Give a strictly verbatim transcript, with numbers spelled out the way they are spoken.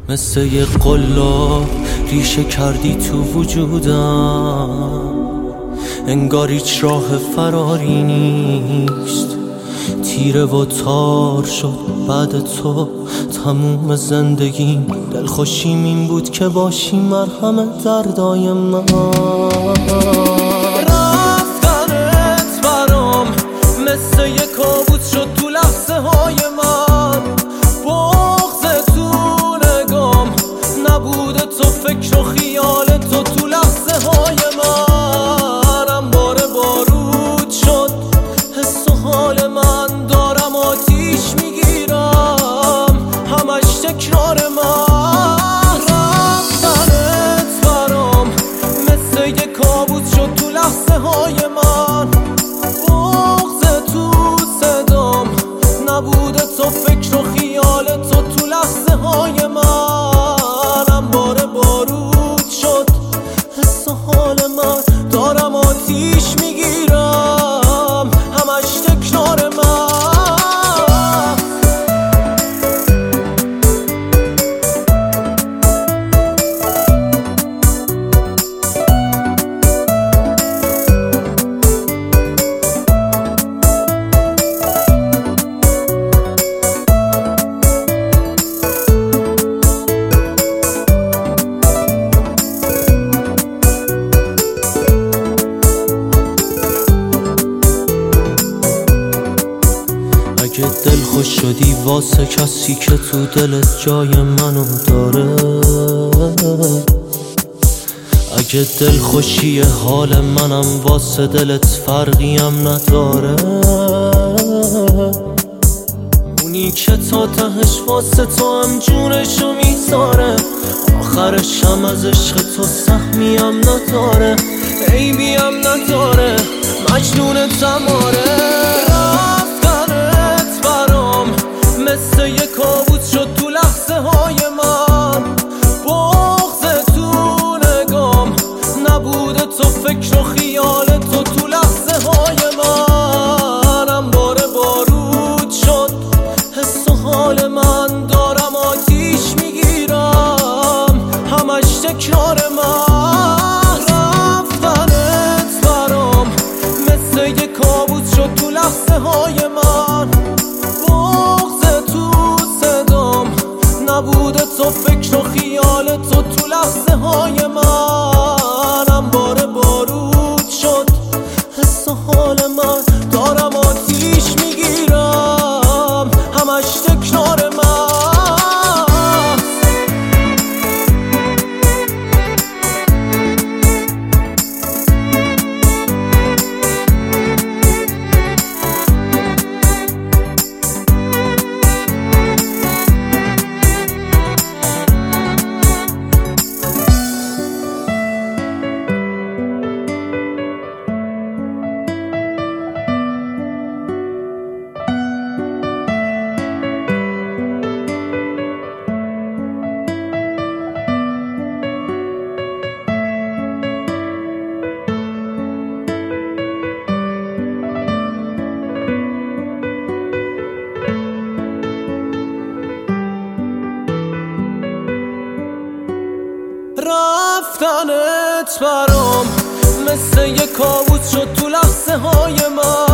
مثل یه قلاب ریشه کردی تو وجودم، انگار هیچ راه فراری نیست. تیره و تار شد بعد تو تموم زندگیم. دلخوشیم این بود که باشی مرهم دردای من. رفتنت برام مثل یه کابوس شد تو لحظه های من. بغض تو نگام نبوده، تو فکر و خیال تو تو لحظه های من. انبار بارود شد حس و حال من، دارم آتیش میگیرم همش تکرار من. رفتنت برام مثل یه کابوس شد تو لحظه های من. بغض تو صدام نبوده، تو فکر و خیال تو تو لحظه های من. انبار بارود شد حس و حال من، دارم آتیش میگیرم همش تکرار من. اگه دل خوش شدی واسه کسی که تو دلت جای منو داره، اگه دل خوشی حال منم واسه دلت فرقی هم نداره. اونی که تا تهش واسه تو هم جونشو میذاره، آخرش هم از عشق تو سهمی هم نداره، عیبی هم نداره، مجنون تماره. مثل یه کابوس شد تو لحظه های من. بغض تو نگام نبوده، تو فکر و خیال تو تو لحظه های من. انبار بارود شد حس و حال من، دارم آتیش میگیرم همش تکرار من. رفتنت برام مثل یه کابوس شد تو لحظه های من. نبوده، تو فکر و خیال تو تو لحظه های من. انبار بارود شد حس و حال من، دارم آتیش میگیرم همش تکرار من. رفتنت برام مثل یه کابوس شد تو لحظه های من.